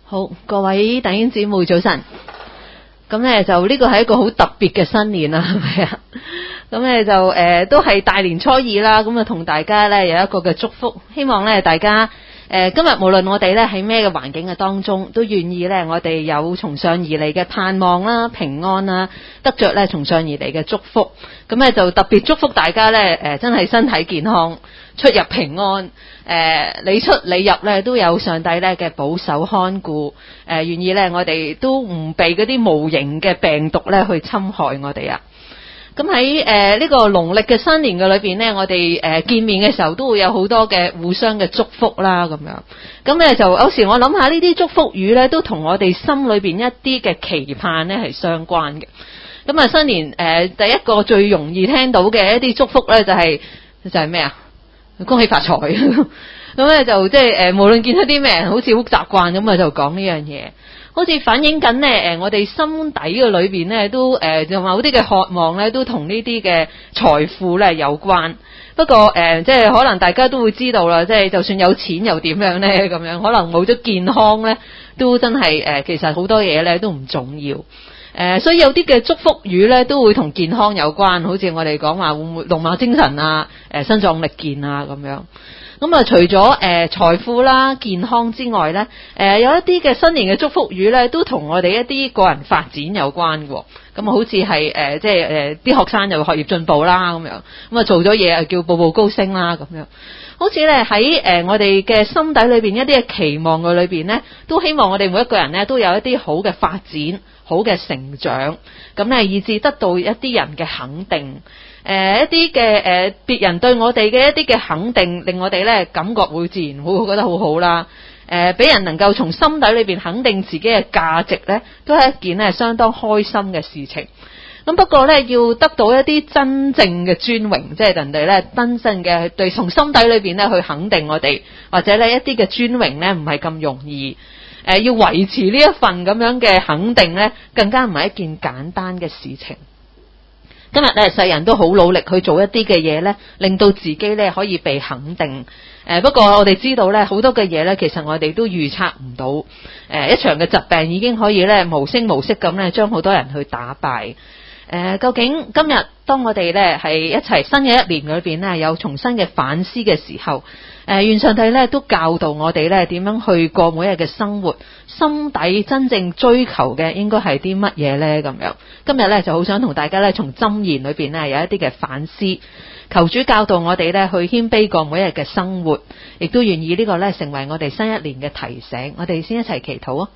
好，各位弟兄姊妹早晨。咁咧就呢個係一個好特別嘅新年啦，係咪啊？咁咧就都係大年初二啦，咁啊同大家咧有一個嘅祝福，希望咧大家今日無論我哋咧喺咩嘅環境嘅當中，都願意咧我哋有從上而嚟嘅盼望啦、平安啦，得着咧從上而嚟嘅祝福。咁咧就特別祝福大家咧真係身體健康，出入平安。你出你入咧都有上帝咧嘅保守看顧，願意咧我哋都唔被嗰啲無形嘅病毒咧去侵害我哋啊！咁喺呢個農曆嘅新年嘅裏邊咧，我哋見面嘅時候都會有好多嘅互相嘅祝福啦，咁樣。咁咧就有時我諗下呢啲祝福語咧，都同我哋心裏邊一啲嘅期盼咧係相關嘅。咁啊新年第一個最容易聽到嘅一啲祝福咧就係咩啊？恭喜發財咁咧就即係無論見到啲咩人，好似好習慣咁啊，就講呢樣嘢，好似反映緊咧我哋心底嘅裏邊咧都就某啲嘅渴望咧都同呢啲嘅財富咧有關。不過即係可能大家都會知道啦，即係就算有錢又點樣咧咁樣，可能冇咗健康咧都真係其實好多嘢咧都唔重要。所以有啲嘅祝福語咧都會同健康有關，好似我哋講話會唔會龍馬精神啊、身壯力健啊咁樣。咁啊，除咗財富啦、健康之外咧，有一啲嘅新年嘅祝福語咧都同我哋一啲個人發展有關嘅。咁啊，好似係即係啲學生又學業進步啦咁樣，咁啊做咗嘢叫步步高升啦咁樣。好似咧喺我哋嘅心底裏邊一啲嘅期望嘅裏邊咧，都希望我哋每一個人咧都有一啲好嘅發展、好嘅成長，咁咧以至得到一啲人嘅肯定，一啲嘅別人對我哋嘅一啲嘅肯定，令我哋咧感覺會自然會覺得好好啦。俾人能夠從心底裏邊肯定自己嘅價值咧，都係一件咧相當開心嘅事情。咁不過咧，要得到一啲真正嘅尊榮，即係人哋咧真正嘅對從心底裏邊咧去肯定我哋，或者咧一啲嘅尊榮咧唔係咁容易。要維持呢一份咁樣嘅肯定咧，更加唔係一件簡單嘅事情。今日咧，世人都好努力去做一啲嘅嘢咧，令到自己咧可以被肯定。不過我哋知道咧，好多嘅嘢咧，其實我哋都預測唔到。一場嘅疾病已經可以咧無聲無息咁咧，將好多人去打敗。究竟今日當我哋咧係一齊新嘅一年裏邊咧，有重新嘅反思嘅時候，願上帝咧都教導我哋咧點樣去過每日嘅生活，心底真正追求嘅應該係啲乜嘢咧咁樣。今日咧就好想同大家咧從箴言裏邊咧有一啲嘅反思，求主教導我哋咧去謙卑過每日嘅生活，亦都願意呢個咧成為我哋新一年嘅提醒。我哋先一齊祈禱啊！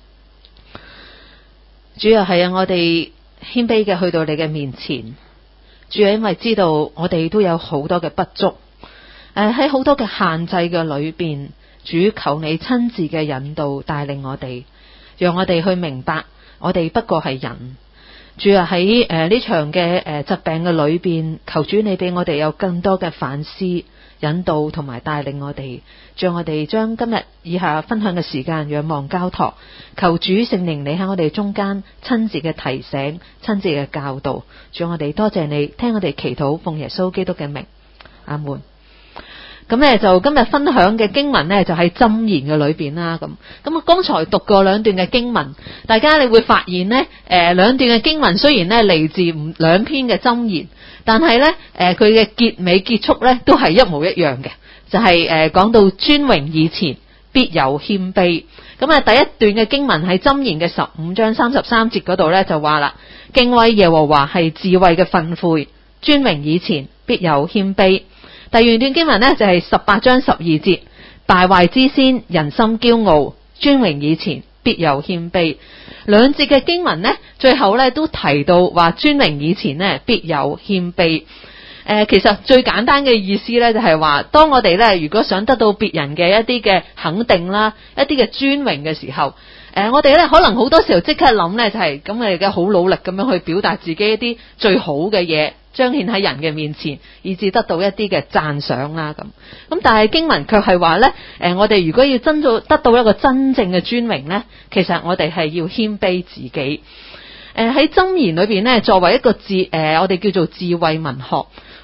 主要係我哋謙卑嘅去到你嘅面前，主要因為知道我哋都有好多嘅不足，喺好多嘅限制嘅裏邊，主求你親自嘅引導帶領我哋，讓我哋去明白我哋不過係人。主要喺呢場嘅疾病嘅裏邊，求主你俾我哋有更多嘅反思、引導同埋帶領我哋，讓我哋將今日以下分享嘅時間仰望交託，求主聖靈你喺我哋中間親自嘅提醒、親自嘅教導，讓我哋多謝你聽我哋祈禱，奉耶穌基督嘅名，阿門。咁咧就今日分享嘅經文咧就喺箴言嘅裏邊啦。咁啊，剛才讀過兩段嘅經文，大家你會發現咧，兩段嘅經文雖然咧嚟自兩篇嘅箴言，但係咧佢嘅結尾結束咧都係一模一樣嘅，就係講到尊榮以前必有謙卑。咁啊，第一段嘅經文喺箴言嘅15章33節嗰度咧就話啦，敬畏耶和華係智慧嘅訓誨，尊榮以前必有謙卑。第二段經文呢，就係18章12節，敗壞之先人心驕傲，尊榮以前必有謙卑。兩節嘅經文呢，最後呢都提到話尊榮以前呢必有謙卑。其實最簡單嘅意思呢，就係話，當我哋呢如果想得到別人嘅一啲嘅肯定啦，一啲嘅尊榮嘅時候，我哋呢可能好多時候即刻諗呢，就係咁，我哋嘅好努力咁樣去表達自己一啲最好嘅嘢，彰顯喺人嘅面前，以至得到一啲嘅讚賞啦咁。但係經文卻係話呢，我哋如果要得到一個真正嘅尊榮呢，其實我哋係要謙卑自己。喺箴言裏邊呢，作為一個我哋叫做智慧文學，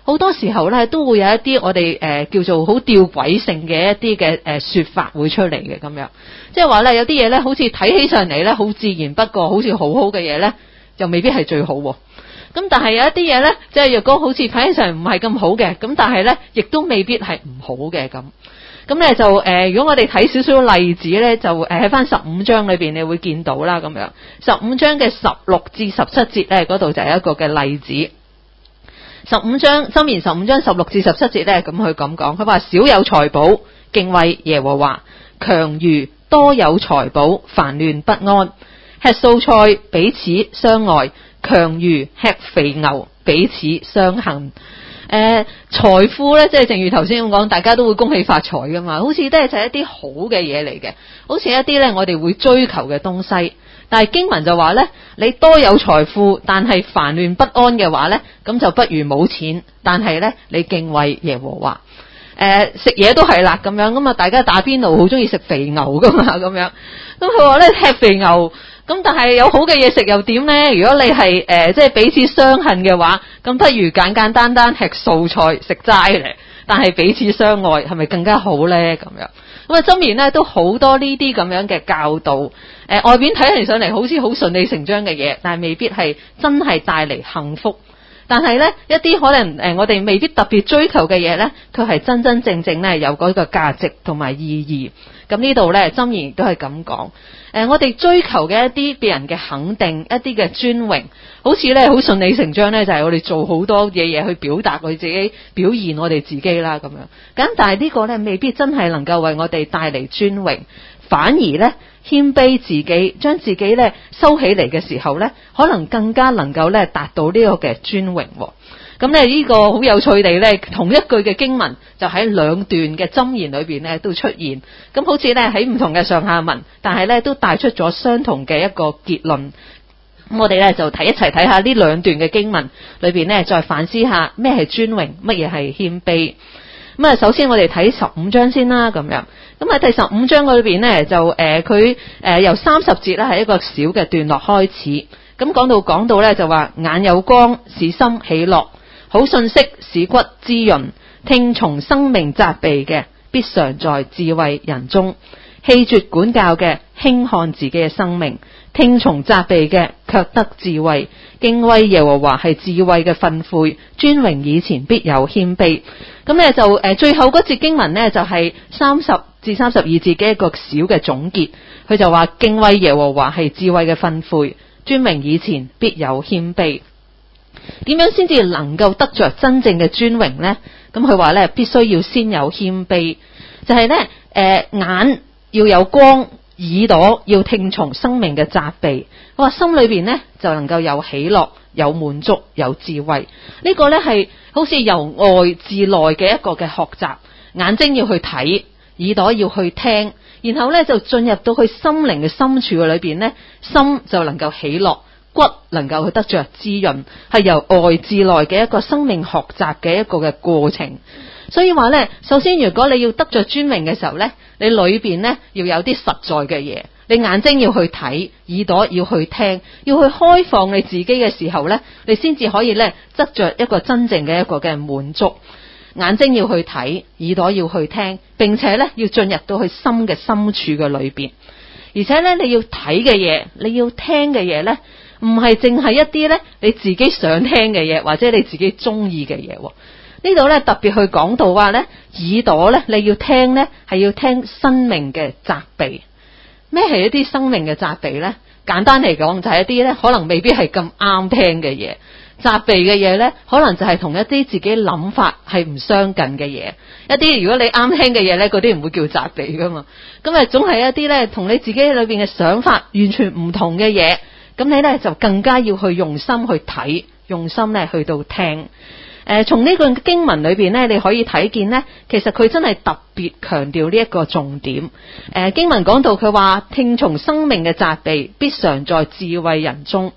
好多時候咧都會有一啲我哋叫做好吊詭性嘅一啲嘅說法會出嚟嘅咁樣，即係話咧有啲嘢咧好似睇起上嚟咧好自然不過，好似好好嘅嘢咧就未必係最好喎。咁但係有一啲嘢咧，即係若果好似睇起上唔係咁好嘅，咁但係咧亦都未必係唔好嘅咁。咁咧就如果我哋睇少少例子咧，就喺翻15章裏邊你會見到啦咁樣。15章嘅16至17節咧，嗰度就係一個嘅例子。15章箴言15章16至17節咧，咁佢咁講，佢話少有財寶，敬畏耶和華，強如多有財寶，煩亂不安。吃素菜，彼此相愛，強如吃肥牛，彼此相恨。財富咧，即係正如頭先咁講，大家都會恭喜發財噶嘛，好似都係就係一啲好嘅嘢嚟嘅，好似一啲咧我哋會追求嘅東西。但係經文就話咧，你多有財富，但係煩亂不安嘅話咧，咁就不如冇錢，但係咧你敬畏耶和華。食嘢都係啦咁樣，咁啊大家打邊爐好中意食肥牛噶嘛咁樣，咁佢話咧吃肥牛。咁但係有好嘅嘢食又點呢？如果你係即係彼此相恨嘅話，咁不如簡簡單單吃素菜食齋嚟，但係彼此相愛係咪更加好呢？咁樣咁啊，箴言咧都好多呢啲咁樣嘅教導。外邊睇起上嚟好似好順理成章嘅嘢，但係未必係真係帶嚟幸福。但係咧一啲可能我哋未必特別追求嘅嘢咧，佢係真真正正咧有嗰個價值同埋意義。咁呢度咧箴言亦都係咁講。我哋追求嘅一啲別人嘅肯定，一啲嘅尊榮，好似咧好順理成章咧，就係我哋做好多嘢去表達我哋自己，表現我哋自己啦咁樣。咁但係呢個咧未必真係能夠為我哋帶嚟尊榮，反而咧謙卑自己，將自己咧收起嚟嘅時候咧，可能更加能夠咧達到呢個嘅尊榮。咁咧呢個好有趣地咧，同一句嘅經文就喺兩段嘅箴言裏邊咧都出現。咁好似咧喺唔同嘅上下文，但係咧都帶出咗相同嘅一個結論。咁我哋咧就一齊睇下呢兩段嘅經文裏邊咧，再反思下咩係尊榮，乜嘢係謙卑。咁啊，首先我哋睇15章先啦，咁樣。咁喺第15章裏邊咧，就佢由30節啦，係一個小嘅段落開始。咁講到咧，就話眼有光，使心喜樂。好信息使骨滋潤，聽從生命責備嘅，必常在智慧人中。棄絕管教嘅，輕看自己嘅生命；聽從責備嘅，卻得智慧。敬畏耶和華係智慧嘅訓誨，尊榮以前必有謙卑。咁咧就最後嗰節經文呢，就係30至32節嘅一個小嘅總結。佢就話敬畏耶和華係智慧嘅訓誨，尊榮以前必有謙卑。點樣先至能夠得着真正嘅尊榮呢？咁佢話咧，必須要先有謙卑，就係咧眼要有光，耳朵要聽從生命嘅責備。我話心裏邊咧就能夠有喜樂、有滿足、有智慧。呢個咧係好似由外至內嘅一個嘅學習。眼睛要去睇，耳朵要去聽，然後咧就進入到去心靈嘅深處嘅裏邊咧，心就能夠喜樂。骨能夠去得着滋潤，係由外至內嘅一個生命學習嘅一個嘅過程。所以話咧，首先如果你要得着尊榮嘅時候咧，你裏邊咧要有啲實在嘅嘢，你眼睛要去睇，耳朵要去聽，要去開放你自己嘅時候咧，你先至可以咧得着一個真正嘅一個嘅滿足。眼睛要去睇，耳朵要去聽，並且咧要進入到去心嘅深處嘅裏邊。而且咧你要睇嘅嘢，你要聽嘅嘢咧，唔係淨係一啲咧你自己想聽嘅嘢，或者你自己中意嘅嘢。呢度咧特別去講到話咧，耳朵咧你要聽咧係要聽生命嘅責備。咩係一啲生命嘅責備咧？簡單嚟講就係一啲咧可能未必係咁啱聽嘅嘢。責備嘅嘢咧，可能就係同一啲自己諗法係唔相近嘅嘢。一啲如果你啱聽嘅嘢咧，嗰啲唔會叫責備噶嘛。咁啊，總係一啲咧同你自己裏邊嘅想法完全唔同嘅嘢。咁你咧就更加要去用心去睇，用心咧去到聽。從呢個經文裏邊咧，你可以睇見咧，其實佢真係特別強調呢一個重點。經文講到佢話聽從生命嘅責備，必常在智慧人中。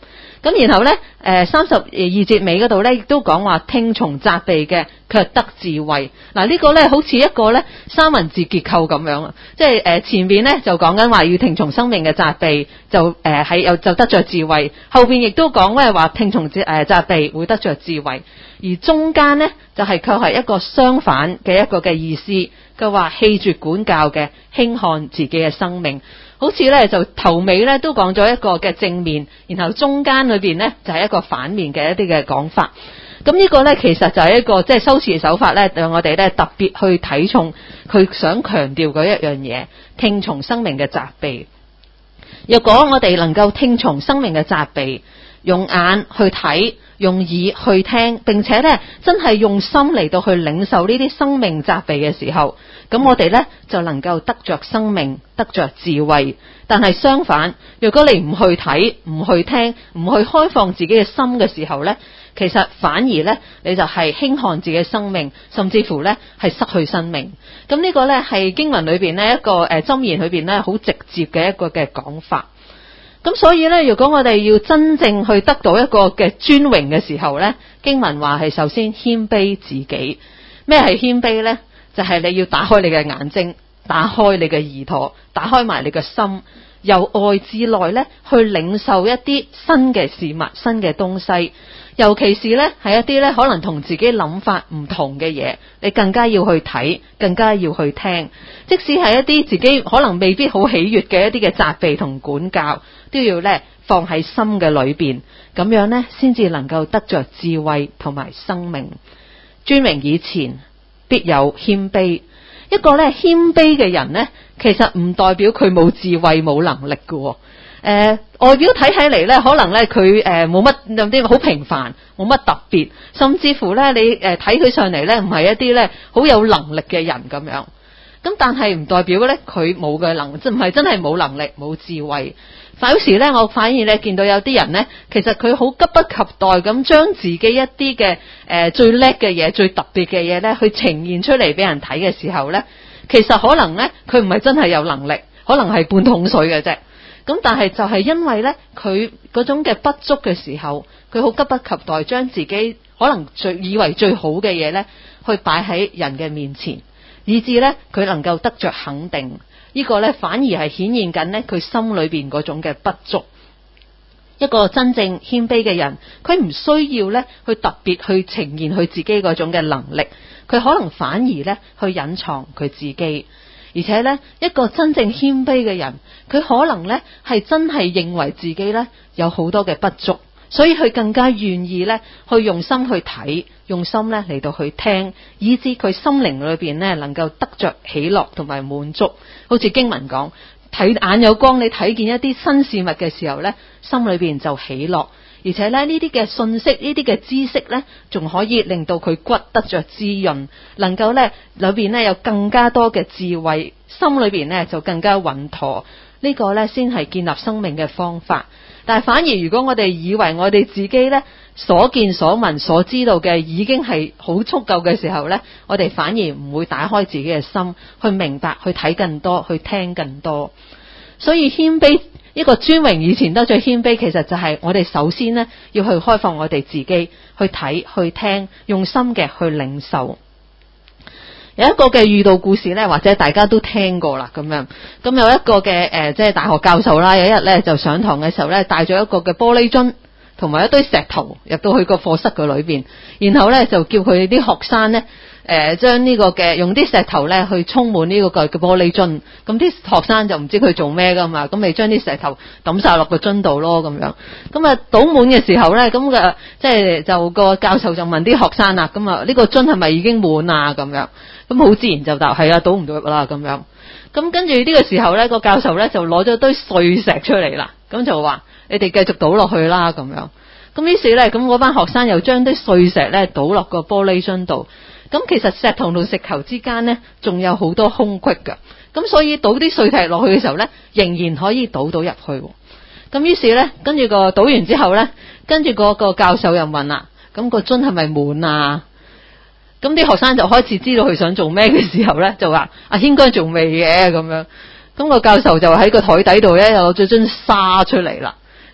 咁然後咧32節尾嗰度咧亦都講話聽從責備嘅卻得智慧。嗱，呢個咧好似一個咧三文治結構咁樣啊，即係前邊咧就講緊話要聽從生命嘅責備就就得着智慧，後邊亦都講咧話聽從責備會得着智慧，而中間咧就係卻係一個相反嘅一個嘅意思。佢話棄絕管教嘅輕看自己嘅生命。好似咧就頭尾咧都講咗一個嘅正面，然後中間裏邊咧就係一個反面嘅一啲嘅講法。咁呢個咧其實就係一個即係修辭手法咧，讓我哋咧特別去睇重佢想強調嗰一樣嘢，聽從生命嘅責備。若果我哋能夠聽從生命嘅責備，用眼去睇，用耳去聽，並且咧真係用心嚟到去領受呢啲生命責備嘅時候，咁我哋咧就能夠得着生命，得着智慧。但係相反，如果你唔去睇，唔去聽，唔去開放自己嘅心嘅時候咧，其實反而咧你就係輕看自己嘅生命，甚至乎咧係失去生命。咁呢個咧係經文裏邊呢一個箴言裏邊咧好直接嘅一個嘅講法。咁所以咧，如果我哋要真正去得到一個嘅尊榮嘅時候咧，經文話係首先謙卑自己。咩係謙卑咧？就係你要打開你嘅眼睛，打開你嘅耳朵，打開埋你嘅心，由外至內咧去領受一啲新嘅事物、新嘅東西。尤其是咧係一啲咧可能同自己諗法唔同嘅嘢，你更加要去睇，更加要去聽。即使係一啲自己可能未必好喜悅嘅一啲嘅責備同管教，都要咧放喺心嘅裏邊，咁樣咧先至能夠得着智慧同埋生命。尊榮以前必有謙卑。一個咧謙卑嘅人咧，其實唔代表佢冇智慧冇能力嘅。外表睇起嚟咧，可能咧佢冇乜有啲好平凡，冇乜特別，甚至乎咧你睇佢上嚟咧唔係一啲咧好有能力嘅人咁樣。咁但係唔代表咧佢冇嘅能力，即唔係真係冇能力冇智慧。有時咧我反而咧見到有啲人咧，其實佢好急不及待咁將自己一啲嘅最叻嘅嘢、最特別嘅嘢咧，去呈現出嚟俾人睇嘅時候咧，其實可能咧佢唔係真係有能力，可能係半桶水嘅啫。咁但係就係因為咧佢嗰種嘅不足嘅時候，佢好急不及待將自己可能以為最好嘅嘢咧，去擺喺人嘅面前，以致咧佢能夠得着肯定。呢個咧反而係顯現緊咧佢心裏邊嗰種嘅不足。一個真正謙卑嘅人，佢唔需要咧去特別去呈現佢自己嗰種嘅能力，佢可能反而咧去隱藏佢自己。而且咧，一個真正謙卑嘅人，佢可能咧係真係認為自己咧有好多嘅不足，所以佢更加願意咧去用心去睇，用心咧嚟到去聽，以致佢心靈裏邊咧能夠得着喜樂同埋滿足。好似經文講，睇眼有光，你睇見一啲新事物嘅時候咧，心裏邊就喜樂。而且咧呢啲嘅信息，呢啲嘅知識咧，仲可以令到佢骨得着滋潤，能夠咧裏邊咧有更加多嘅智慧，心裏邊咧就更加穩妥。呢個咧先係建立生命嘅方法。但係反而如果我哋以為我哋自己咧所見所聞所知道嘅已經係好足夠嘅時候咧，我哋反而唔會打開自己嘅心去明白，去睇更多，去聽更多。所以謙卑，一個尊榮以前得最謙卑，其實就係我哋首先呢要去開放我哋自己去睇去聽，用心嘅去領受。有一個嘅寓道故事呢，或者大家都聽過啦，咁樣。咁有一個嘅即係大學教授啦，有一日呢就上堂嘅時候呢，帶咗一個嘅玻璃樽同埋一堆石頭入到去個課室嘅裏邊，然後呢就叫佢啲學生呢將呢個嘅用啲石頭咧去充滿呢個嘅玻璃樽，咁啲學生就唔知佢做咩噶嘛，咁咪將啲石頭抌晒落個樽度咯，咁樣。咁啊倒滿嘅時候咧，咁嘅即係就個教授就問啲學生啦，咁啊呢個樽係咪已經滿啊？咁樣，咁好自然就答係啊，倒唔到啦咁樣。咁跟住呢個時候咧，個教授咧就攞咗堆碎石出嚟啦，咁就話你哋繼續倒落去啦咁樣。咁於是咧，咁嗰班學生又將啲碎石咧倒落個玻璃樽度。咁其實石頭同石頭之間呢，仲有好多空隙㗎。咁所以倒啲碎石落去嘅時候呢，仍然可以倒到入去。咁於是呢，跟住個倒完之後呢，跟住個教授又問啦，咁個樽係咪滿啊？咁啲學生就開始知道佢想做咩嘅時候呢，就話應該仲未嘅咁樣。咁個教授就喺個台底度呢，又攞咗樽沙出嚟啦。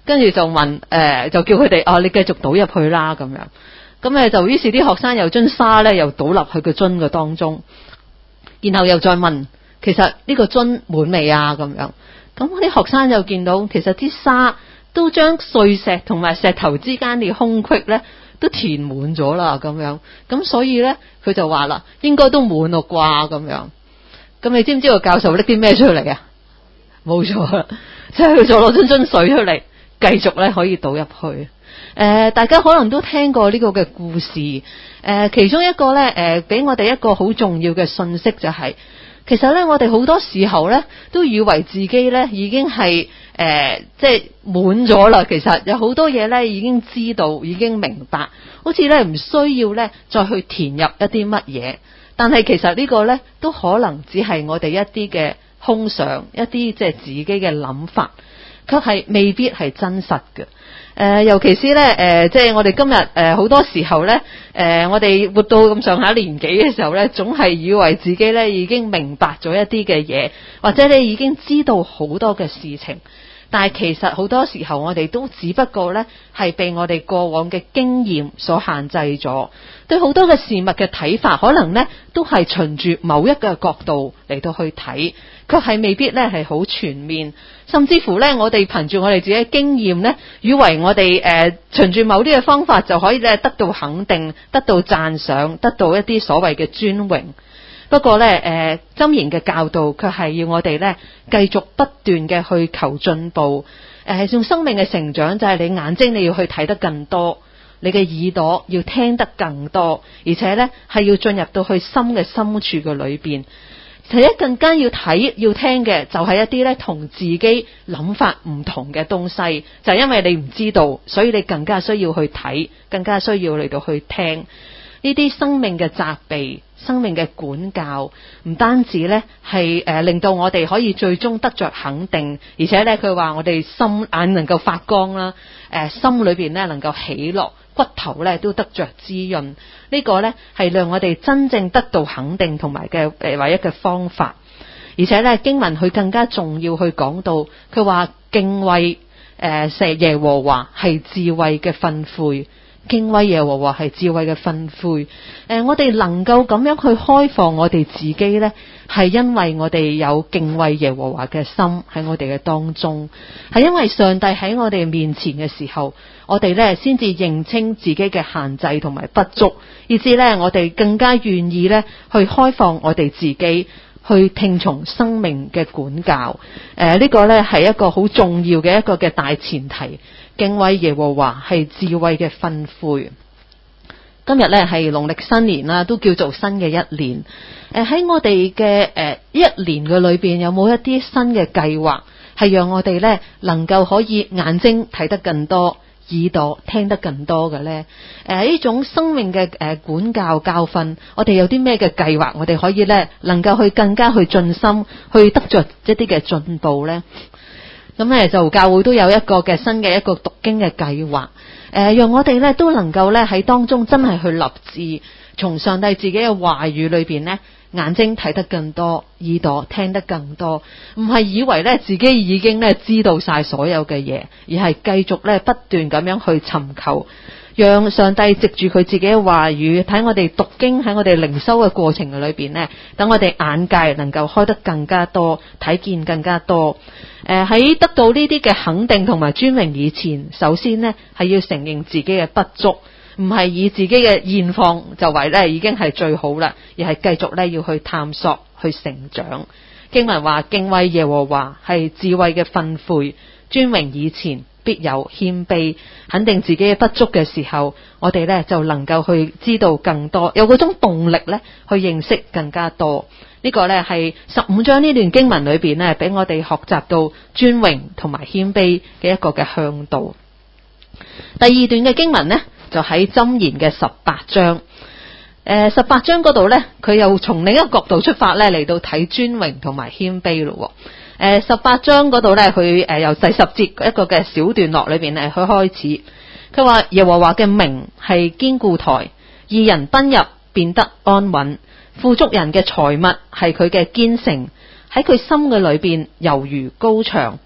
跟住就問就叫佢哋你繼續倒入去啦咁樣。咁就於是啲學生又將沙咧又倒入去個樽嘅當中，然後又再問其實呢個樽滿未啊咁樣。咁啲學生就見到其實啲沙都將碎石同埋石頭之間嘅空隙咧都填滿咗啦咁樣。咁所以咧佢就話啦，應該都滿咯啩咁樣。咁你知唔知個教授拎啲咩出嚟啊？冇錯啦，即係佢就攞樽水出嚟，繼續咧可以倒入去。大家可能都聽過呢個嘅故事。其中一個咧俾我哋一個好重要嘅信息就係，其實咧我哋好多時候咧都以為自己咧已經係即係滿咗啦。其實有好多嘢咧已經知道，已經明白，好似咧唔需要咧再去填入一啲乜嘢。但係其實呢個咧都可能只係我哋一啲嘅空想，一啲即係自己嘅諗法，卻係未必係真實嘅。尤其是咧即係我哋今日好多時候咧我哋活到咁上下年紀嘅時候咧，總係以為自己咧已經明白咗一啲嘅嘢，或者你已經知道好多嘅事情。但係其實好多時候我哋都只不過咧係被我哋過往嘅經驗所限制咗，對好多嘅事物嘅睇法可能咧都係循住某一個角度嚟到去睇，卻係未必咧係好全面。甚至乎咧我哋憑住我哋自己嘅經驗咧，以為我哋循住某啲嘅方法就可以咧得到肯定，得到讚賞，得到一啲所謂嘅尊榮。不過咧箴言嘅教導卻係要我哋咧繼續不斷嘅去求進步。用生命嘅成長就係你眼睛你要去睇得更多，你嘅耳朵要聽得更多，而且咧係要進入到去心嘅深處嘅裏邊。其實更加要睇要聽嘅就係一啲咧同自己諗法唔同嘅東西，就係因為你唔知道，所以你更加需要去睇，更加需要嚟到去聽呢啲生命嘅責備、生命嘅管教。唔單止咧係令到我哋可以最終得着肯定，而且咧佢話我哋心眼能夠發光啦，心裏邊咧能夠喜樂，骨頭咧都得着滋潤。呢個咧係讓我哋真正得到肯定同埋嘅唯一嘅方法。而且咧經文佢更加重要去講到，佢話敬畏耶和華係智慧嘅訓誨。敬畏耶和華係智慧嘅訓誨。我哋能夠咁樣去開放我哋自己呢，係因為我哋有敬畏耶和華嘅心喺我哋嘅當中，係因為上帝喺我哋面前嘅時候，我哋呢先至認清自己嘅限制同埋不足，以至呢我哋更加願意呢去開放我哋自己，去聽從生命嘅管教。呢個呢係一個好重要嘅一個嘅大前提。敬畏耶和華係智慧嘅訓誨。今日呢係農曆新年啦，都叫做新嘅一年。喺我哋嘅一年嘅裏邊，有冇一啲新嘅計劃，係讓我哋呢能夠可以眼睛睇得更多，耳朵聽得更多嘅呢？呢種生命嘅管教教訓，我哋有啲咩嘅計劃，我哋可以呢能夠去更加去盡心去得着一啲嘅進步呢？咁咧就教會都有一個嘅新嘅一個讀經嘅計劃，讓我哋咧都能夠咧喺當中真係去立志，從上帝自己嘅話語裏邊咧，眼睛睇得更多，耳朵聽得更多，唔係以為咧自己已經咧知道晒所有嘅嘢，而係繼續咧不斷咁樣去尋求，讓上帝藉住佢自己嘅話語，睇我哋讀經喺我哋靈修嘅過程裏邊呢，等我哋眼界能夠開得更加多，睇見更加多。喺得到呢啲嘅肯定同埋尊榮以前，首先呢係要承認自己嘅不足，唔係以自己嘅現況就為咧已經係最好啦，而係繼續咧要去探索去成長。經文話敬畏耶和華係智慧嘅訓誨，尊榮以前必有謙卑。肯定自己嘅不足嘅時候，我哋咧就能夠去知道更多，有嗰種動力咧去認識更加多。呢個咧係15章呢段經文裏邊咧，俾我哋學習到尊榮同埋謙卑嘅一個嘅向導。第二段嘅經文呢，就喺箴言嘅18章。18章嗰度呢，佢又從另一個角度出發咧嚟到睇尊榮同埋謙卑咯。18章嗰度呢，佢由第10節一個嘅小段落裏邊咧，佢開始，佢話耶和華嘅名係堅固台，義人奔入變得安穩。富足人嘅財物係佢嘅堅城，喺佢心嘅裏邊猶如高牆，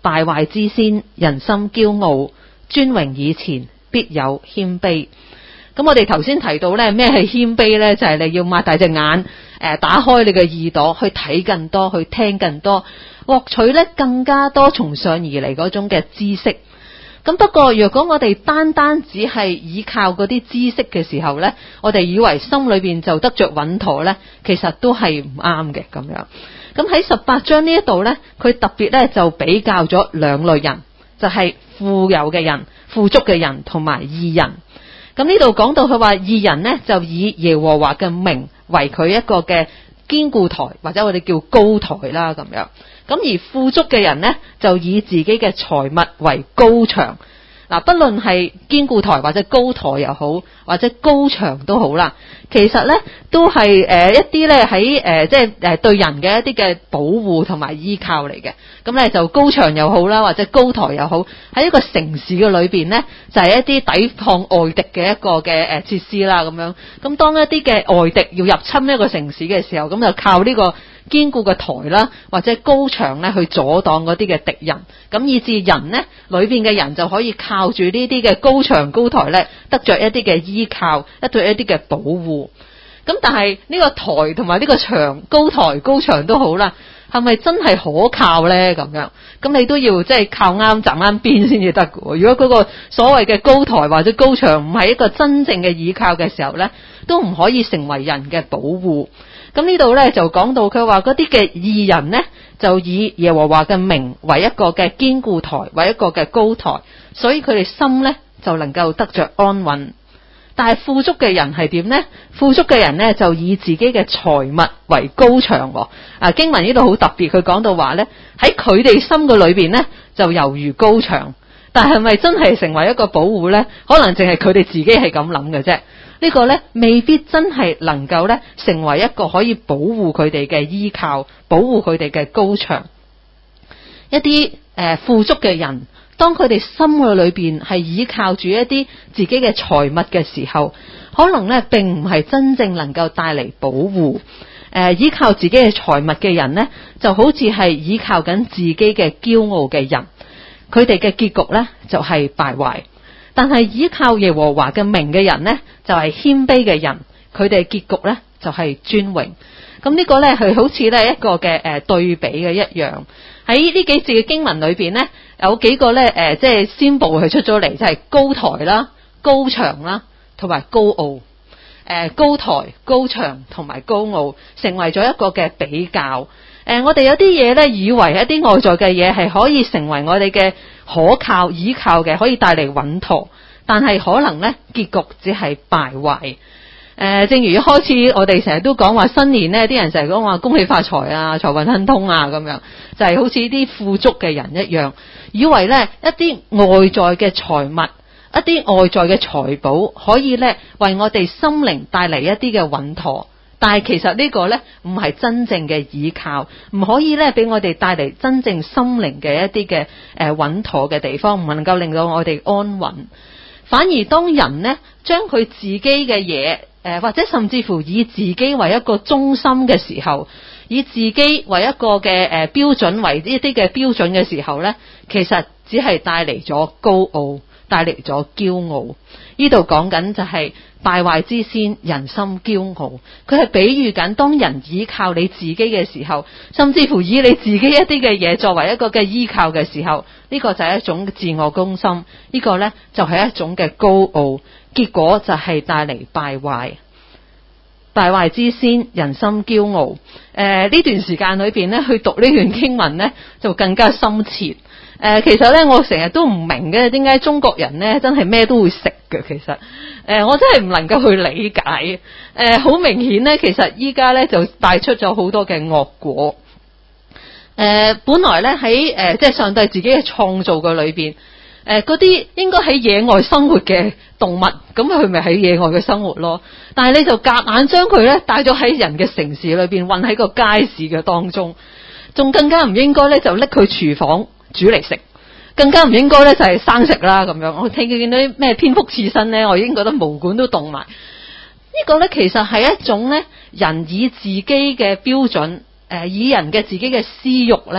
敗壞之先，人心驕傲，尊榮以前，必有謙卑。咁我哋頭先提到咧，咩係謙卑咧？就係你要擘大隻眼，打開你嘅耳朵去睇更多，去聽更多，獲取咧更加多從上而嚟嗰種嘅知識。咁不過若果我哋單單只係依靠嗰啲知識嘅時候咧，我哋以為心裏邊就得着穩妥咧，其實都係唔啱嘅咁樣。咁喺18章呢一度咧，佢特別咧就比較咗兩類人，就係富有嘅人、富足嘅人同埋義人。咁呢度講到佢話義人呢，就以耶和華嘅名為佢一個嘅堅固台，或者我哋叫高台啦咁樣。咁而富足嘅人呢，就以自己嘅財物為高牆。嗱，不論係堅固台或者高台又好，或者高牆都好啦，其實呢都係一啲呢喺即係對人嘅一啲嘅保護同埋依靠嚟嘅。咁呢就高牆又好啦，或者高台又好，喺一個城市嘅裏邊呢，就係一啲抵抗外敵嘅一個嘅設施啦咁樣。咁當一啲嘅外敵要入侵一個城市嘅時候，咁就靠呢個堅固嘅台啦，或者高牆咧去阻擋嗰啲嘅敵人，咁以至人呢裏邊嘅人就可以靠住呢啲嘅高牆高台咧，得着一啲嘅依靠，得着一啲嘅保護。咁但係呢個台同埋呢個牆，高台高牆都好啦，係咪真係可靠呢？咁樣，咁你都要即係靠啱站啱邊先至得嘅。如果嗰個所謂嘅高台或者高牆唔係一個真正嘅依靠嘅時候呢，都唔可以成為人嘅保護。咁呢度呢，就講到佢話嗰啲嘅義人呢，就以耶和華嘅名為一個嘅堅固台，為一個嘅高台，所以佢哋心呢，就能夠得着安穩。但係富足嘅人係點呢？富足嘅人呢，就以自己嘅財物為高牆。經文呢度好特別，佢講到話呢，喺佢哋心嘅裏邊呢，就猶如高牆，但係咪真係成為一個保護呢？可能淨係佢哋自己係咁諗嘅啫。呢個呢，未必真係能夠呢成為一個可以保護佢哋嘅依靠，保護佢哋嘅高牆。一啲富足嘅人，當佢哋心嘅裏邊係依靠住一啲自己嘅財物嘅時候，可能呢並唔係真正能夠帶嚟保護。依靠自己嘅財物嘅人呢，就好似係依靠緊自己嘅驕傲嘅人，佢哋嘅結局呢，就係敗壞。但係依靠耶和華嘅名嘅人呢，就係謙卑嘅人，佢哋結局呢，就係尊榮。咁呢個呢，係好似呢一個嘅對比嘅一樣。喺呢幾節嘅經文裏邊呢，有幾個呢即係先步佢出咗嚟，就係高台啦、高牆啦，同埋高傲。高台、高牆同埋高傲，成為咗一個嘅比較。我哋有啲嘢呢，以為一啲外在嘅嘢係可以成為我哋嘅可靠、依靠嘅，可以帶嚟穩妥，但係可能呢結局只係敗壞。正如一開始我哋成日都講話新年呢，啲人成日講話恭喜發財啊、財運亨通啊咁樣，就係好似啲富足嘅人一樣，以為呢一啲外在嘅財物、一啲外在嘅財寶可以呢為我哋心靈帶嚟一啲嘅穩妥。但係其實呢個呢唔係真正嘅依靠，唔可以呢俾我哋帶嚟真正心靈嘅一啲嘅穩妥嘅地方，唔能夠令到我哋安穩。反而當人呢將佢自己嘅嘢或者甚至乎以自己為一個中心嘅時候，以自己為一個嘅標準為一啲嘅標準嘅時候呢，其實只係帶嚟咗高傲，帶嚟咗驕傲。呢度講緊就係敗壞之先，人心驕傲。佢係比喻緊當人依靠你自己嘅時候，甚至乎以你自己一啲嘅嘢作為一個嘅依靠嘅時候，呢個就係一種自我中心，呢個呢就係一種嘅高傲，結果就係帶嚟敗壞。敗壞之先，人心驕傲。呢段時間裏邊呢，去讀呢段經文呢，就更加深切。其實呢，我成日都唔明嘅，點解中國人呢真係咩都會食嘅？其實，我真係唔能夠去理解。好明顯呢，其實依家呢就帶出咗好多嘅惡果。本來呢喺即係上帝自己嘅創造嘅裏邊，嗰啲應該喺野外生活嘅動物，咁佢咪喺野外嘅生活咯。但係你就夾硬將佢呢帶咗喺人嘅城市裏邊，混喺個街市嘅當中，仲更加唔應該呢就拎佢廚房煮嚟食，更加唔應該咧就係生食啦咁樣。我見到啲咩蝙蝠刺身咧，我已經覺得毛管都凍埋。呢個咧其實係一種咧人以自己嘅標準，以人嘅自己嘅私欲咧，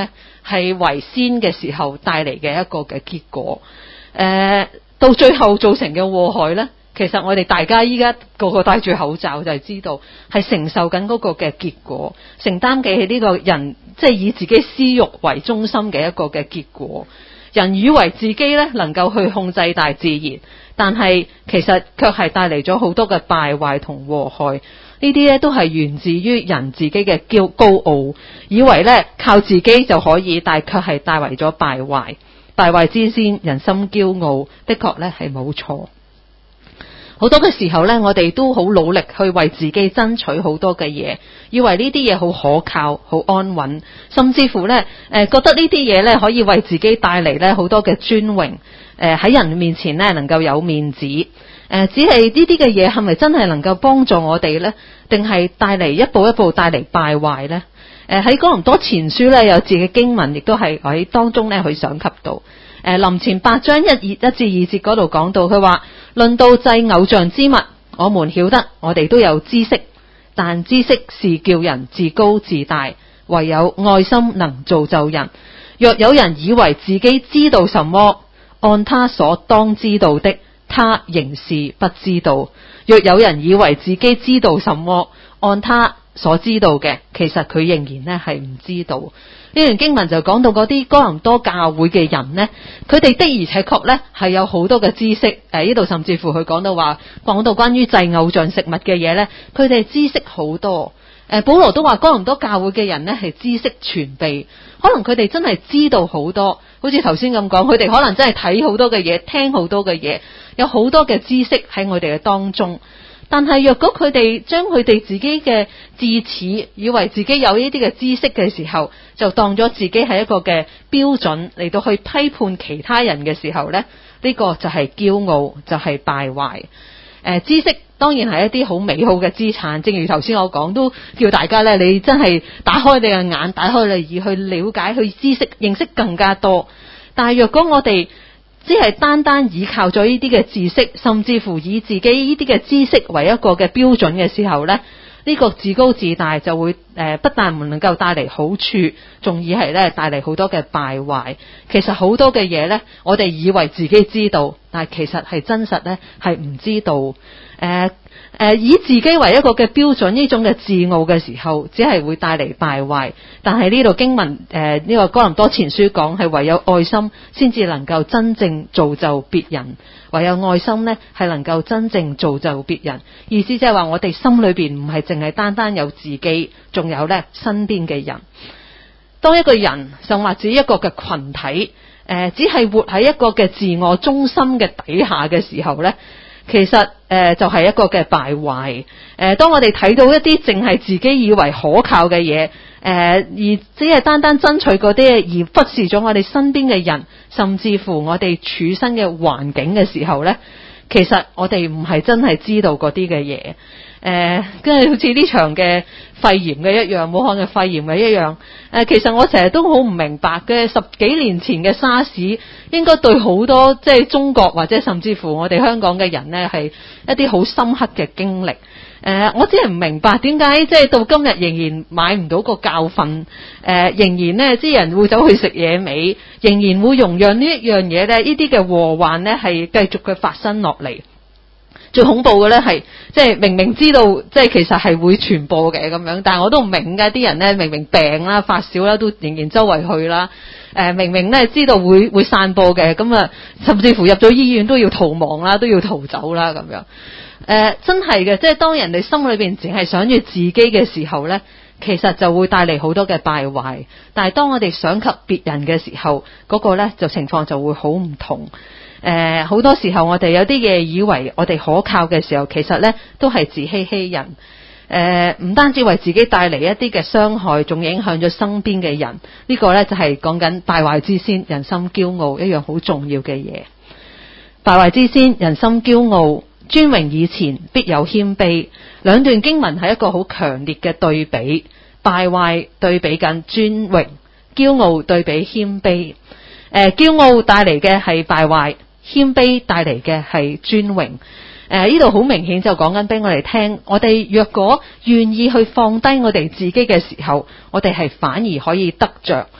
係為先嘅時候帶嚟嘅一個嘅結果。到最後造成嘅禍害呢，其實我哋大家依家個個戴住口罩就係知道係承受緊嗰個嘅結果，承擔嘅呢個人即係以自己私欲為中心嘅一個嘅結果。人以為自己呢能夠去控制大自然，但係其實卻係帶嚟咗好多嘅敗壞同禍害。呢啲呢都係源自於人自己嘅高傲，以為呢靠自己就可以，但卻係帶為咗敗壞。敗壞之先，人心驕傲，的確呢係冇錯。好多嘅時候呢，我哋都好努力去為自己爭取好多嘅嘢，以為呢啲嘢好可靠、好安穩，甚至乎呢，覺得呢啲嘢呢可以為自己帶嚟呢好多嘅尊榮，喺人面前呢能夠有面子。只係呢啲嘅嘢係咪真係能夠幫助我哋呢？定係帶嚟一步一步帶嚟敗壞呢？喺哥林多前書呢，有自己經文，亦都係喺當中呢去想及到。林前8章1至2節嗰度講到，佢話論到祭偶像之物，我們曉得我哋都有知識，但知識是叫人自高自大，唯有愛心能造就人。若有人以為自己知道什麼，按他所當知道的，他仍是不知道。若有人以為自己知道什麼，按他所知道嘅，其實佢仍然呢係唔知道。呢段經文就講到嗰啲哥林多教會嘅人呢，佢哋的而且確呢係有好多嘅知識。呢度甚至乎佢講到關於祭偶像食物嘅嘢呢，佢哋知識好多。保羅都話哥林多教會嘅人呢係知識全備，可能佢哋真係知道好多。好似頭先咁講，佢哋可能真係睇好多嘅嘢，聽好多嘅嘢，有好多嘅知識喺我哋嘅當中。但係若果佢哋將佢哋自己嘅智齒，以為自己有呢啲嘅知識嘅時候，就當咗自己係一個嘅標準嚟到去批判其他人嘅時候呢，呢個就係驕傲，就係敗壞。知識當然係一啲好美好嘅資產，正如頭先我講，都叫大家呢，你真係打開你嘅眼，打開你耳去了解，去知識認識更加多。但係若果我哋只係單單依靠咗呢啲嘅知識，甚至乎以自己呢啲嘅知識為一個嘅標準嘅時候呢，呢個自高自大就會不但唔能夠帶嚟好處，仲以係咧帶嚟好多嘅敗壞。其實好多嘅嘢呢，我哋以為自己知道，但係其實係真實呢係唔知道。以自己為一個嘅標準，呢種嘅自傲嘅時候，只係會帶嚟敗壞。但係呢度經文呢個哥林多前書講，係唯有愛心先至能夠真正造就別人，唯有愛心呢係能夠真正造就別人。意思即係話我哋心裏邊唔係淨係單單有自己，仲有呢身邊嘅人。當一個人甚或者一個嘅群體只係活喺一個嘅自我中心嘅底下嘅時候呢，其實就係一個嘅敗壞。當我哋睇到一啲淨係自己以為可靠嘅嘢，而只係單單爭取嗰啲，而忽視咗我哋身邊嘅人，甚至乎我哋處身嘅環境嘅時候呢，其實我哋唔係真係知道嗰啲嘅嘢。跟住好似呢場嘅肺炎嘅一樣，武漢嘅肺炎嘅一樣。其實我成日都好唔明白嘅，10幾年前嘅沙士應該對好多即係中國或者甚至乎我哋香港嘅人呢係一啲好深刻嘅經歷。我只係唔明白點解即係到今日仍然買唔到個教訓，仍然呢啲人會走去食野味，仍然會容讓呢一樣嘢呢，呢啲嘅禍患呢係繼續嘅發生落嚟。最恐怖嘅咧係，即係明明知道即係其實係會傳播嘅咁樣，但係我都唔明㗎，啲人咧明明病啦、發燒啦，都仍然周圍去啦。明明咧知道會散播嘅，咁啊，甚至乎入咗醫院都要逃亡啦，都要逃走啦咁樣。真係嘅，即係當人哋心裏邊淨係想住自己嘅時候咧，其實就會帶嚟好多嘅敗壞。但係當我哋想及別人嘅時候，嗰個咧就情況就會好唔同。好多時候我哋有啲嘢以為我哋可靠嘅時候，其實呢都係自欺欺人。唔單止為自己帶嚟一啲嘅傷害，仲影響咗身邊嘅人。呢個呢就係講緊敗壞之先，人心驕傲一樣好重要嘅嘢。敗壞之先，人心驕傲，尊榮以前必有謙卑。兩段經文係一個好強烈嘅對比，敗壞對比緊尊榮，驕傲對比謙卑。驕傲帶嚟嘅係敗壞，謙卑帶嚟嘅係尊榮。呢度好明顯就講緊俾我哋聽，我哋若果願意去放低我哋自己嘅時候，我哋係反而可以得着。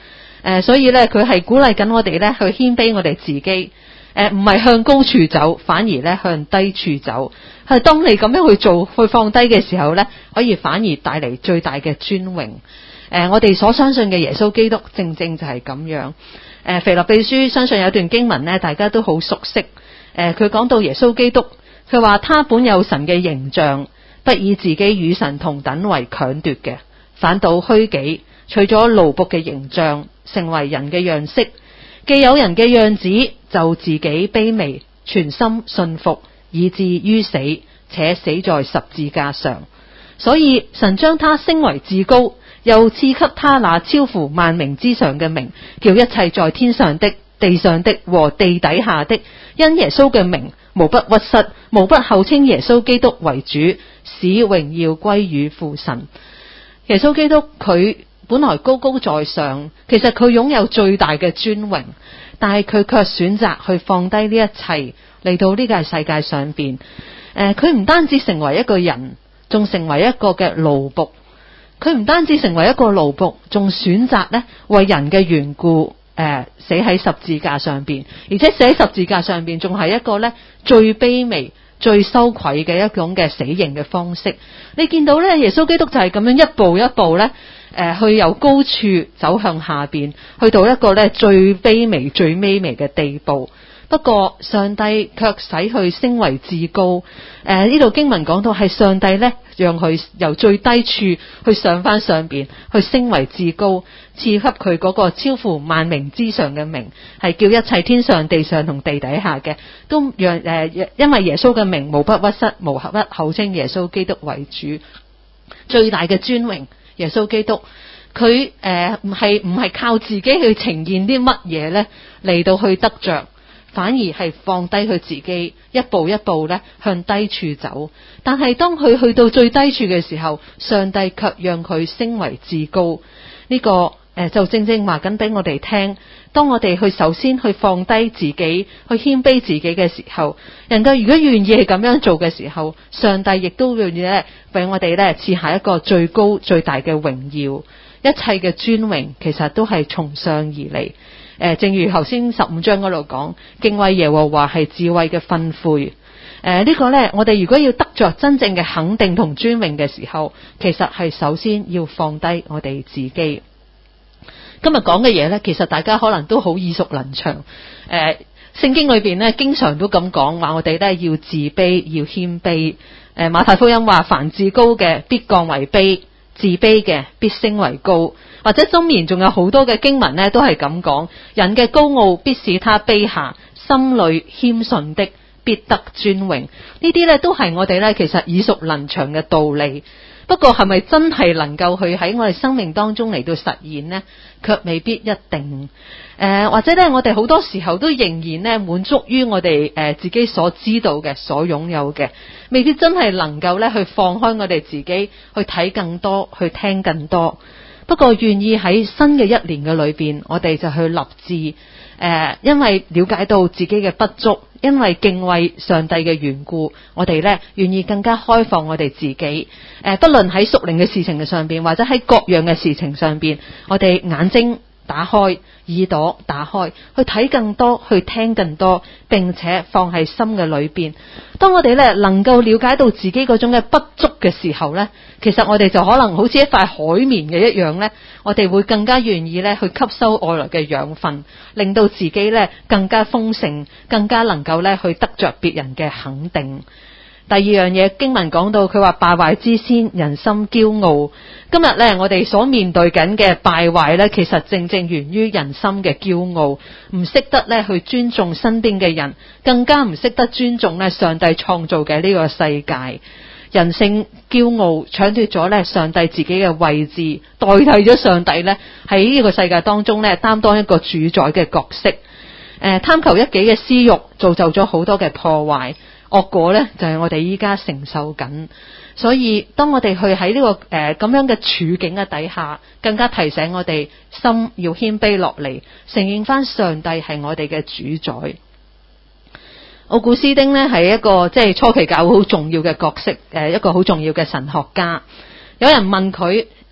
所以咧佢係鼓勵緊我哋咧去謙卑我哋自己，唔係向高處走，反而咧向低處走。係當你咁樣去做，去放低嘅時候咧，可以反而帶嚟最大嘅尊榮。我哋所相信嘅耶穌基督正正就係咁樣。腓立比書相信有段經文咧，大家都好熟悉。佢講到耶穌基督，佢話他本有神嘅形象，不以自己與神同等為強奪嘅，反倒虛己，取咗奴僕嘅形象，成為人嘅樣式。既有人嘅樣子，就自己卑微，全心信服，以至於死，且死在十字架上。所以神將他升為至高，又賜給他那超乎萬名之上嘅名，叫一切在天上的、地上的和地底下的，因耶穌嘅名，無不屈膝，無不口稱耶穌基督為主，使榮耀歸於父神。耶穌基督佢本來高高在上，其實佢擁有最大嘅尊榮，但係佢卻選擇去放低呢一切嚟到呢個世界上邊。佢唔單止成為一個人，仲成為一個嘅奴僕。佢唔單止成為一個奴僕，仲選擇咧為人嘅緣故，死喺十字架上邊，而且死喺十字架上邊仲係一個咧最卑微、最羞愧嘅一種嘅死刑嘅方式。你見到咧，耶穌基督就係咁樣一步一步咧，去由高處走向下邊，去到一個咧最卑微、最卑微嘅地步。不過上帝卻使佢升為至高。呢度經文講到係上帝咧，讓佢由最低處去上翻上邊，去升為至高，賜給佢嗰個超乎萬名之上嘅名，係叫一切天上、地上同地底下嘅都讓因為耶穌嘅名，無不屈膝，無不口稱耶穌基督為主。最大嘅尊榮，耶穌基督佢唔係靠自己去呈現啲乜嘢咧嚟到去得着，反而係放低佢自己，一步一步咧向低處走。但係當佢去到最低處嘅時候，上帝卻讓佢升為至高。呢個就正正話緊俾我哋聽，當我哋去首先去放低自己，去謙卑自己嘅時候，人哋如果願意係咁樣做嘅時候，上帝亦都願意咧俾我哋咧賜下一個最高最大嘅榮耀。一切嘅尊榮其實都係從上而嚟。正如頭先15章嗰度講，敬畏耶和華係智慧嘅訓誨。呢個呢，我哋如果要得着真正嘅肯定同尊榮嘅時候，其實係首先要放低我哋自己。今日講嘅嘢呢，其實大家可能都好耳熟能詳。聖經裏邊呢，經常都咁講話，我哋呢要自卑，要謙卑。馬太福音話，凡自高嘅必降為卑，自卑嘅必升為高。或者箴言仲有好多嘅經文呢，都係咁講，人嘅高傲必使他卑下，心裏謙遜的必得尊榮。呢啲呢，都係我哋呢其實耳熟能詳嘅道理。不過係咪真係能夠去喺我哋生命當中嚟到實現呢？卻未必一定。或者呢，我哋好多時候都仍然呢滿足於我哋自己所知道嘅、所擁有嘅，未必真係能夠呢去放開我哋自己，去睇更多，去聽更多。不過願意喺新嘅一年嘅裏邊，我哋就去立志，因為了解到自己嘅不足，因為敬畏上帝嘅緣故，我哋呢願意更加開放我哋自己。不論喺屬靈嘅事情嘅上邊，或者喺各樣嘅事情上邊，我哋眼睛打開，耳朵打開，去睇更多，去聽更多，並且放喺心嘅裏邊。當我哋咧能夠了解到自己嗰種嘅不足嘅時候呢，其實我哋就可能好似一塊海綿嘅一樣呢，我哋會更加願意咧去吸收外來嘅養分，令到自己咧更加豐盛，更加能夠咧去得着別人嘅肯定。第二樣嘢，經文講到佢話敗壞之先，人心驕傲。今日呢，我哋所面對緊嘅敗壞呢，其實正正源於人心嘅驕傲，唔識得呢去尊重身邊嘅人，更加唔識得尊重呢上帝創造嘅呢個世界。人性驕傲搶奪咗呢上帝自己嘅位置，代替咗上帝呢喺呢個世界當中呢擔當一個主宰嘅角色。貪求一己嘅私欲，造就咗好多嘅破壞。惡果呢，就係我哋依家承受緊。所以當我哋去喺呢個咁樣嘅處境嘅底下，更加提醒我哋心要謙卑落嚟，承認翻上帝係我哋嘅主宰。奧古斯丁呢，係一個即係初期教會好重要嘅角色，一個好重要嘅神學家。有人問佢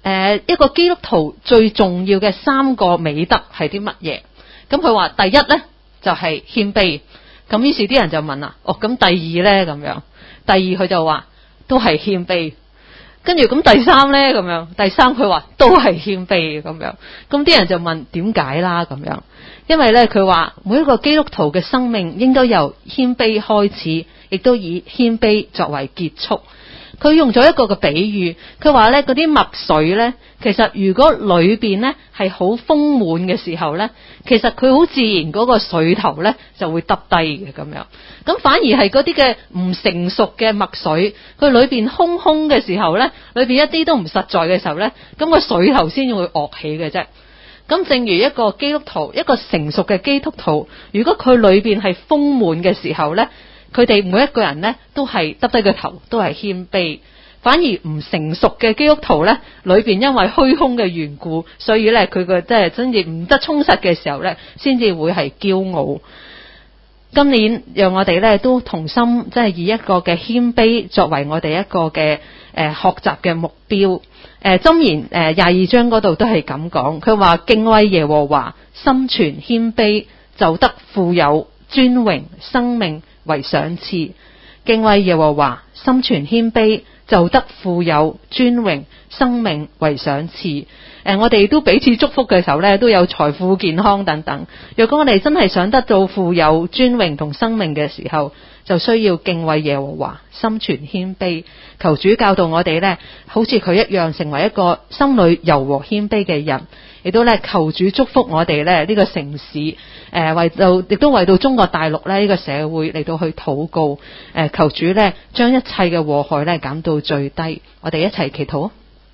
一個基督徒最重要嘅3個美德係啲乜嘢？咁佢話第一呢就係謙卑。咁於是啲人就問啦，咁第二呢？咁樣，第二佢就話都係謙卑。跟住咁第三呢？咁樣，第三佢話都係謙卑咁樣。咁啲人就問點解啦？咁樣，因為呢，佢話每一個基督徒嘅生命應該由謙卑開始，亦都以謙卑作為結束。佢用咗一個嘅比喻，佢話呢嗰啲麥穗呢，其實如果裏邊呢係好豐滿嘅時候呢，其實佢好自然嗰個穗頭呢就會耷低嘅咁樣。咁反而係嗰啲嘅唔成熟嘅麥穗，佢裏邊空空嘅時候呢，裏邊一啲都唔實在嘅時候呢，咁個穗頭先會昂起嘅啫。咁正如一個基督徒，一個成熟嘅基督徒，如果佢裏邊係豐滿嘅時候呢，佢哋每一個人呢都係耷低個頭，都係謙卑。反而唔成熟嘅基督徒呢，裏邊因為虛空嘅緣故，所以呢，佢個即係真正唔得充實嘅時候呢，先至會係驕傲。今年讓我哋呢都同心，即係以一個嘅謙卑作為我哋一個嘅學習嘅目標。箴言22章嗰度都係咁講，佢話敬畏耶和華，心存謙卑，就得富有尊榮生命為賞賜。敬畏耶和華，心存謙卑，就得富有尊榮生命為賞賜。我哋都彼此祝福嘅時候呢，都有財富健康等等。若果我哋真係想得到富有尊榮同生命嘅時候，就需要敬畏耶和華，心存謙卑。求主教導我哋呢，好似佢一樣成為一個心裏柔和謙卑嘅人，亦都呢求主祝福我哋呢個城市，亦都為到中國大陸呢個社會嚟到去禱告。求主呢將一切嘅禍害呢減到最低。我哋一齊祈禱。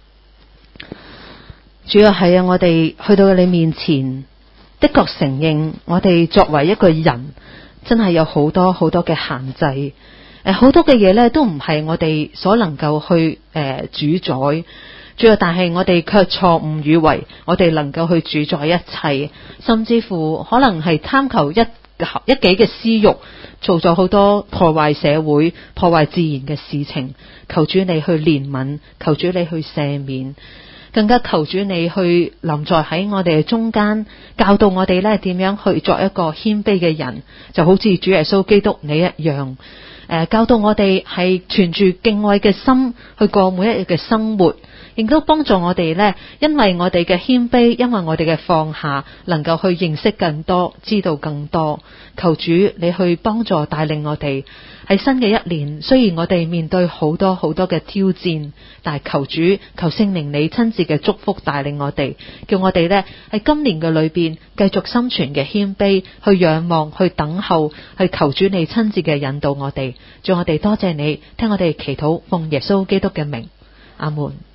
主要係啊，我哋去到你面前，的確承認我哋作為一個人，真係有好多好多嘅限制，好多嘅嘢呢都唔係我哋所能夠去主宰。主要但係我哋卻錯誤以為我哋能夠去主宰一切，甚至乎可能係貪求一己嘅私欲，做咗好多破壞社會、破壞自然嘅事情。求主你去憐憫，求主你去赦免。更加求主你去臨在喺我哋嘅中間，教導我哋呢點樣去作一個謙卑嘅人，就好似主耶穌基督你一樣。教導我哋係存住敬畏嘅心去過每一日嘅生活，亦都幫助我哋呢，因為我哋嘅謙卑，因為我哋嘅放下，能夠去認識更多，知道更多。求主你去幫助帶領我哋喺新嘅一年，雖然我哋面對好多好多嘅挑戰，但係求主求聖靈你親自嘅祝福帶領我哋，叫我哋呢喺今年嘅裏邊繼續心存嘅謙卑，去仰望，去等候，去求主你親自嘅引導我哋。祝我哋多謝你聽我哋祈禱，奉耶穌基督嘅名，阿門。